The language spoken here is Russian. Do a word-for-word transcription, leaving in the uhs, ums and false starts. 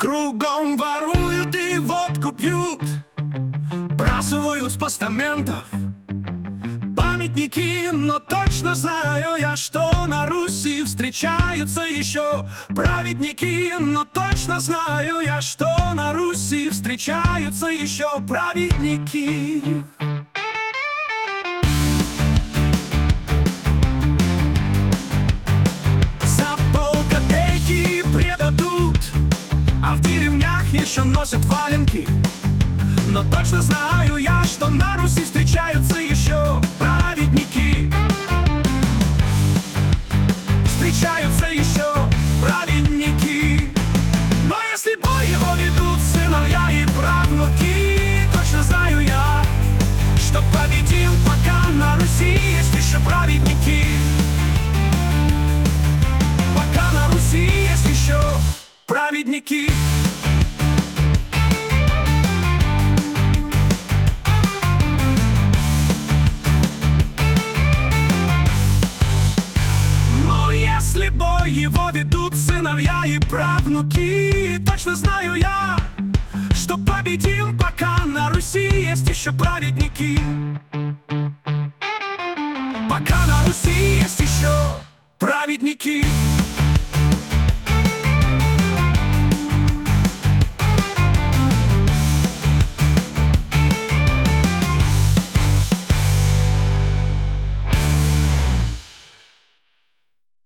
Кругом воруют и водку пьют, бросают с постаментов памятники. Но точно знаю я, что на Руси встречаются еще праведники. Но точно знаю я, что на Руси встречаются еще праведники. За полкопейки предадут, а в деревнях еще носят валенки. Но точно знаю я, что на Руси встречаются еще праведники. Встречаются еще праведники. Но если бой его ведут сыновья и правнуки, точно знаю я, что победим, пока на Руси есть еще праведники. Пока на Руси есть еще праведники. Если бой его ведут сыновья и правнуки, точно знаю я, что победим, пока на Руси есть еще праведники. Пока на Руси есть еще праведники.